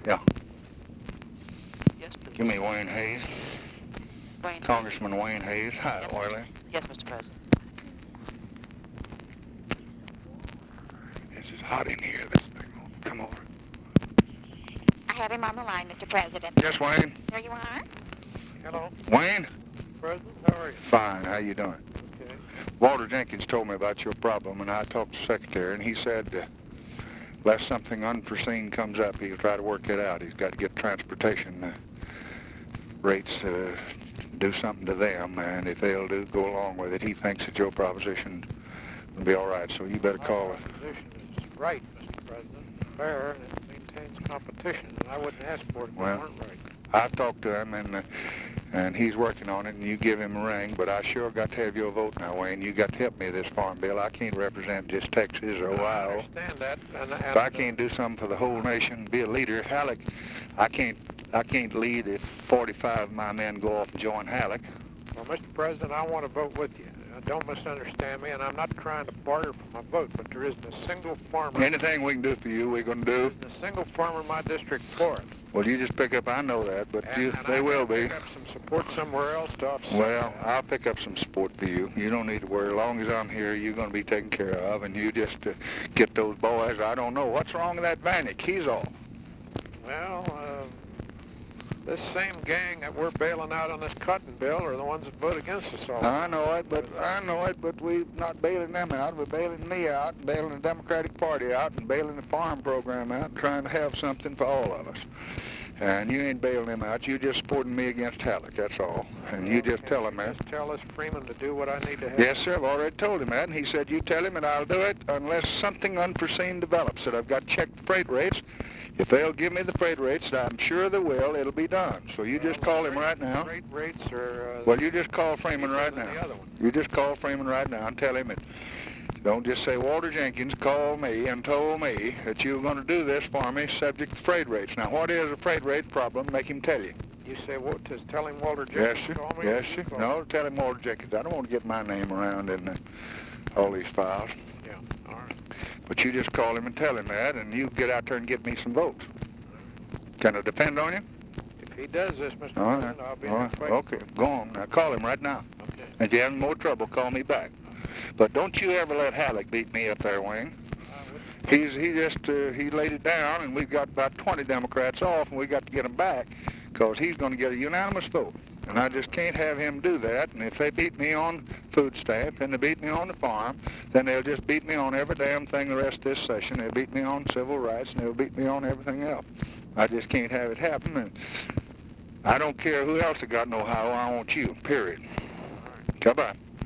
Yeah. Yes, please. Give me Wayne Hayes. Wayne Congressman Wayne Hayes. Hi, Yes, Oily. Yes, Mr. President. This is hot in here. This thing won't come over. I have him on the line, Mr. President. Yes, Wayne. There you are. Hello, Wayne? President. How are you? Fine. How you doing? Okay. Walter Jenkins told me about your problem, and I talked to the secretary, and he said unless something unforeseen comes up, he'll try to work it out. He's got to get transportation rates, do something to them, and if they'll go along with it, he thinks that your proposition will be all right. So you better call. My proposition is right, Mr. President, fair, and it maintains competition, and I wouldn't ask for it if Well, it weren't right. I've talked to him, and he's working on it, and you give him a ring, but I sure got to have your vote now, Wayne. You got to help me this farm bill. I can't represent just Texas or I Ohio. understand that, and If I can't do something for the whole nation, be a leader, Halleck, I can't lead if 45 of my men go off and join Halleck. well, Mr. President, I want to vote with you. Don't misunderstand me, and I'm not trying to barter for my vote, but there isn't a single farmer. Anything we can do for you, we're going to do. There isn't a single farmer in my district for it. Well, you just pick up, I know that, but And they I will can be. pick up some support somewhere else to offset Well, that. I'll pick up some support for you. You don't need to worry. As long as I'm here, you're going to be taken care of, and you just get those boys. I don't know. What's wrong with that Vanek? He's off. Well, this same gang that we're bailing out on this cotton bill are the ones that vote against us all. I know it, but we're not bailing them out. We're bailing me out, and bailing the Democratic Party out, and bailing the farm program out, and trying to have something for all of us. And you ain't bailing them out. You're just supporting me against Halleck, that's all. And you just tell him that. Just tell us Freeman to do what I need to have. Yes, sir, I've already told him that, and he said, you tell him, and I'll do it unless something unforeseen develops. That I've got to check the freight rates. If they'll give me the freight rates, I'm sure they will, it'll be done. So you just call him right now. Freight rates are... Well, you just call Freeman right cheaper than now. the other one. You just call Freeman right now and tell him it. Don't just say, Walter Jenkins called me and told me that you were going to do this for me subject to freight rates. Now, what is a freight rate problem? Make him tell you. You say, what, to tell him Walter Yes, Jenkins sir. called me? Yes, You sir. call No, me. tell him Walter Jenkins. I don't want to get my name around in all these files. Yeah, all right. But you just call him and tell him that, and you get out there and get me some votes. Can I depend on you? If he does this, Mr. All right. President, I'll be All in right. the fight. Okay, go on. Now, call him right now. Okay. If you have more trouble, call me back. But don't you ever let Halleck beat me up there, Wayne. He laid it down, and we've got about 20 Democrats off, and we got to get him back because he's going to get a unanimous vote. And I just can't have him do that. And if they beat me on food stamp and they beat me on the farm, then they'll just beat me on every damn thing the rest of this session. They'll beat me on civil rights, and they'll beat me on everything else. I just can't have it happen. And I don't care who else has got in Ohio. I want you, period. Goodbye.